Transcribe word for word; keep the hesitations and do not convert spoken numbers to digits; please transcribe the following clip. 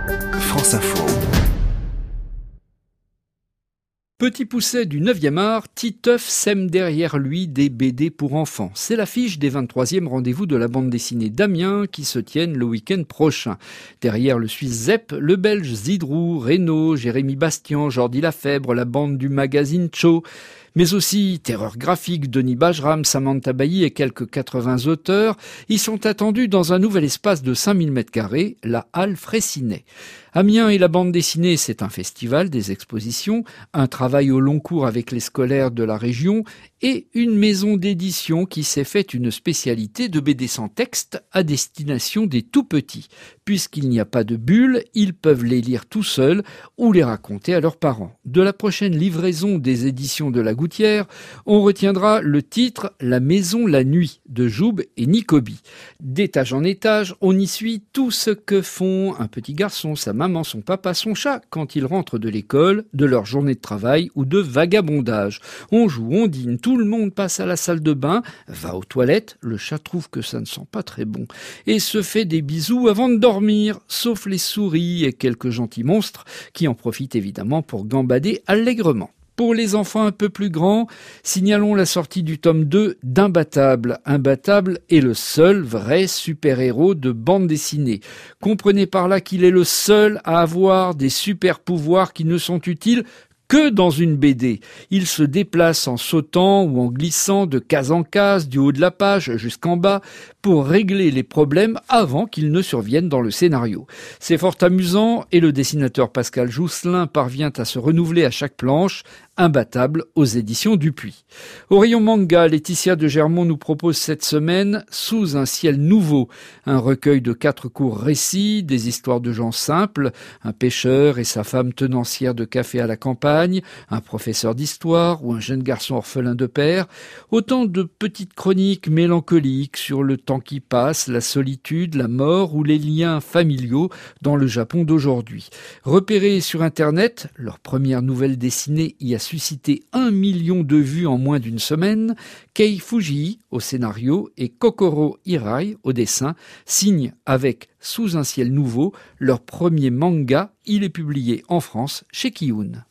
France Info. Petit pousset du neuvième art, Titeuf sème derrière lui des B D pour enfants. C'est l'affiche des vingt-troisième rendez-vous de la bande dessinée d'Amiens qui se tiennent le week-end prochain. Derrière le Suisse Zepp, le Belge Zidrou, Reynaud, Jérémy Bastian, Jordi Lafèbre, la bande du magazine Cho, mais aussi Terreur graphique, Denis Bajram, Samantha Bailly et quelques quatre-vingts auteurs. Ils sont attendus dans un nouvel espace de cinq mille mètres carrés, la Halle Fraissinet. Amiens et la bande dessinée, c'est un festival, des expositions, un travail au long cours avec les scolaires de la région et une maison d'édition qui s'est fait une spécialité de B D sans texte à destination des tout-petits. Puisqu'il n'y a pas de bulles, ils peuvent les lire tout seuls ou les raconter à leurs parents. De la prochaine livraison des éditions de la Gouttière, on retiendra le titre « La maison la nuit » de Joub et Nicobi. D'étage en étage, on y suit tout ce que font un petit garçon, sa maman, son papa, son chat quand ils rentrent de l'école, de leur journée de travail ou de vagabondage. On joue, on dîne, tout le monde passe à la salle de bain, va aux toilettes, le chat trouve que ça ne sent pas très bon et se fait des bisous avant de dormir, sauf les souris et quelques gentils monstres qui en profitent évidemment pour gambader allègrement. Pour les enfants un peu plus grands, signalons la sortie du tome deux d'Imbattable. Imbattable est le seul vrai super-héros de bande dessinée. Comprenez par là qu'il est le seul à avoir des super-pouvoirs qui ne sont utiles que dans une B D. Il se déplace en sautant ou en glissant de case en case, du haut de la page jusqu'en bas, pour régler les problèmes avant qu'ils ne surviennent dans le scénario. C'est fort amusant et le dessinateur Pascal Jousselin parvient à se renouveler à chaque planche. Imbattable aux éditions Dupuis. Au rayon manga, Laetitia de Germont nous propose cette semaine Sous un ciel nouveau, un recueil de quatre courts récits, des histoires de gens simples, un pêcheur et sa femme tenancière de café à la campagne, un professeur d'histoire ou un jeune garçon orphelin de père, autant de petites chroniques mélancoliques sur le temps qui passe, la solitude, la mort ou les liens familiaux dans le Japon d'aujourd'hui. Repérés sur Internet, leur première nouvelle dessinée y a suscité un million de vues en moins d'une semaine, Kei Fujii au scénario et Kokoro Hirai au dessin signent avec Sous un ciel nouveau leur premier manga. Il est publié en France chez Kiyun.